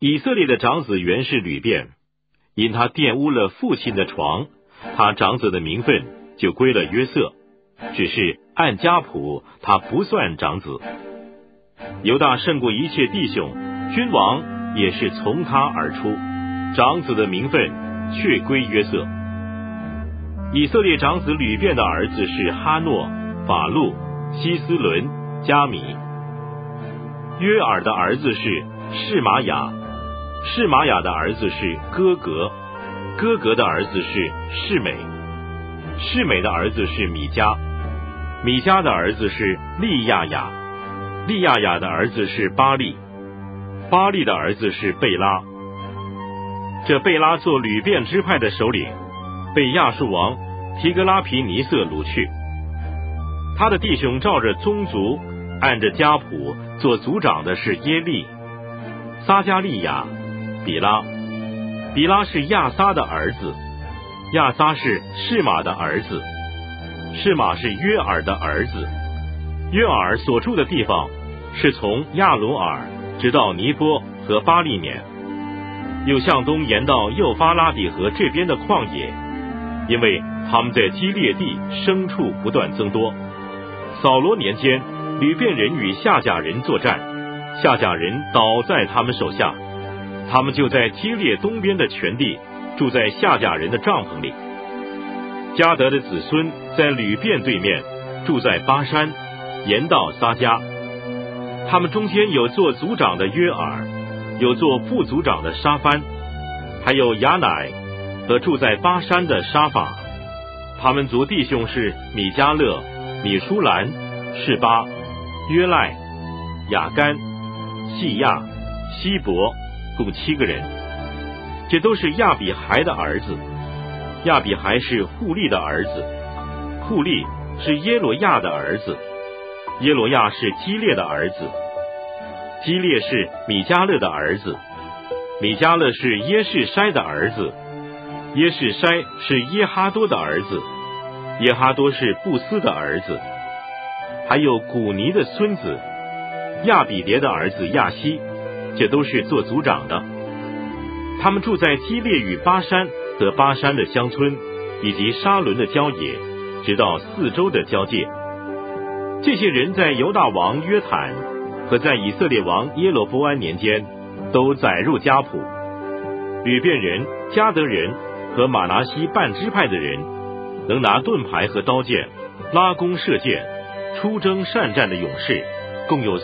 以色列的长子原是吕便，因他玷污了父亲的床，他长子的名分就归了约瑟，只是按家谱他不算长子。犹大胜过一切弟兄，君王也是从他而出，长子的名分却归约瑟。以色列长子吕便的儿子是哈诺、法路、希斯伦、加米。约尔的儿子是示玛雅，示玛雅的儿子是哥格，哥格的儿子是示美，示美的儿子是米迦，米迦的儿子是利亚雅，利亚雅的儿子是巴利，巴利的儿子是贝拉。这贝拉做吕便支派的首领，被亚述王提格拉皮尼色掳去。他的弟兄照着宗族，按着家谱做族长的是耶利、撒加利亚、比拉。比拉是亚撒的儿子，亚撒是示玛的儿子，示玛是约尔的儿子。约尔所住的地方是从亚罗尔直到尼波和巴利缅，又向东延到幼发拉底河这边的旷野，因为他们在基列地牲畜不断增多。扫罗年间，吕便人与夏甲人作战，夏甲人倒在他们手下，他们就在基列东边的全地住在夏甲人的帐篷里。迦得的子孙在吕便对面住在巴山，延到撒迦。他们中间有做族长的约尔，有做副族长的沙番，还有亚乃和住在巴山的沙法。他们族弟兄是米迦勒、米舒兰、示巴、约赖、雅干、细亚、希伯，共7个人。这都是亚比孩的儿子。亚比孩是户利的儿子，户利是耶罗亚的儿子，耶罗亚是基列的儿子，基列是米迦勒的儿子，米迦勒是耶士筛的儿子，耶士筛是耶哈多的儿子，耶哈多是布斯的儿子。还有古尼的孙子亚比迭的儿子亚希，这都是做族长的。他们住在基列与巴山和巴山的乡村，以及沙伦的郊野，直到四周的交界。这些人在犹大王约坦和在以色列王耶罗波安年间都载入家谱。吕便人、迦得人和马拿西半支派的人，能拿盾牌和刀剑，拉弓射箭，出征善战的勇士，共有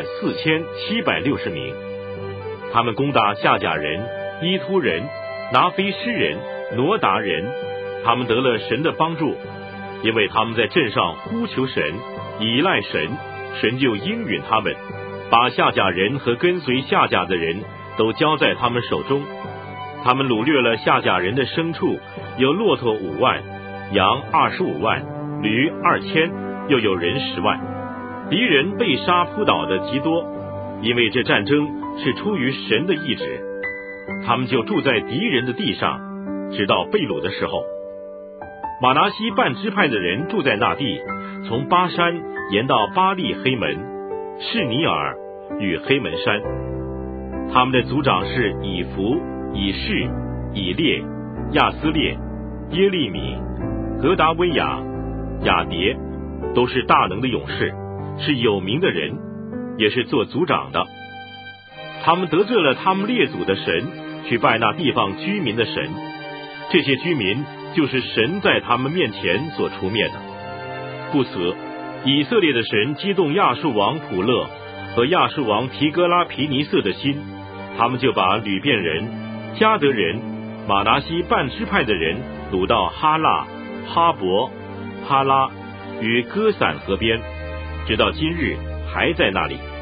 44760名。他们攻打夏甲人、伊突人、拿非诗人、挪达人，他们得了神的帮助，因为他们在阵上呼求神，依赖神，神就应允他们，把夏甲人和跟随夏甲的人都交在他们手中。他们掳掠了夏甲人的牲畜，有骆驼5万，羊25万，驴2000，又有人10万。敌人被杀扑倒的极多，因为这战争是出于神的意志。他们就住在敌人的地上，直到被掳的时候。马拿西半支派的人住在那地，从巴山延到巴利黑门、士尼尔与黑门山。他们的族长是以弗、以士、以列、亚斯列、耶利米、格达威亚、雅迭，都是大能的勇士，是有名的人，也是做族长的。他们得罪了他们列祖的神，去拜那地方居民的神，这些居民就是神在他们面前所除灭的。故此，以色列的神激动亚述王普勒和亚述王提哥拉皮尼色的心，他们就把吕便人、迦得人、马拿西半支派的人掳到哈腊、哈伯、哈拉与歌散河边，直到今日还在那里。